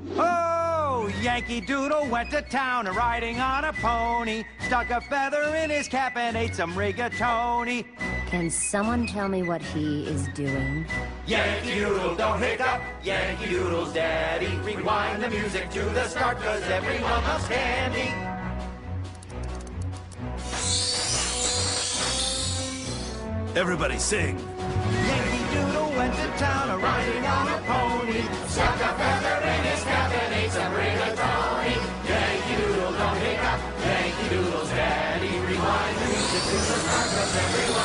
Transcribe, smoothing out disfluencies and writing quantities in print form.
Oh, Yankee Doodle went to town riding on a pony, stuck a feather in his cap and ate some rigatoni. Can someone tell me what he is doing? Yankee Doodle, don't hiccup. Yankee Doodle's daddy. Rewind the music to the start, 'cause everyone loves candy. Everybody sing. Yankee Doodle went to town riding on a pony, stuck a feather in his cap and ate some rigatoni. Yankee Doodle, don't hiccup. Yankee Doodle's daddy. Rewind the music to the start, 'cause everyone